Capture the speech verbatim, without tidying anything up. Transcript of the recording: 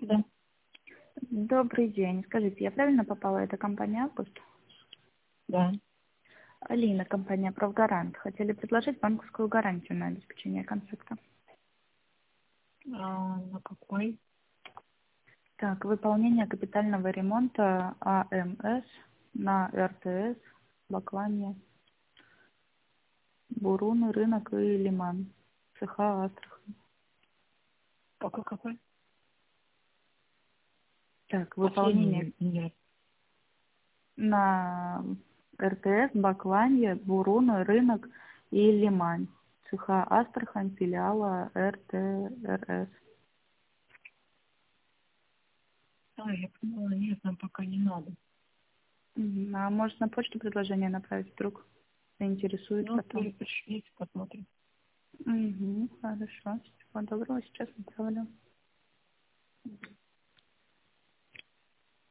Да. Добрый день. Скажите, я правильно попала? Это компания «Август»? Да. Алина, компания «Правгарант». Хотели предложить банковскую гарантию на обеспечение конфликта. А, на какой? Так, выполнение капитального ремонта АМС на РТС, Баклания, Буруны, Рынок и Лиман. Цеха Астрахань. Какой какой? Так, выполнение Последний нет. на РТС, Баклания, Буруны, Рынок и Лиман. Цеха Астрахань, филиала РТРС. А, я поняла, нет, нам пока не надо. Мгм. А может на почту предложение направить вдруг? Заинтересует Ну, потом. вы пришлите, посмотрим. Угу, хорошо. Всего доброго, сейчас отправлю.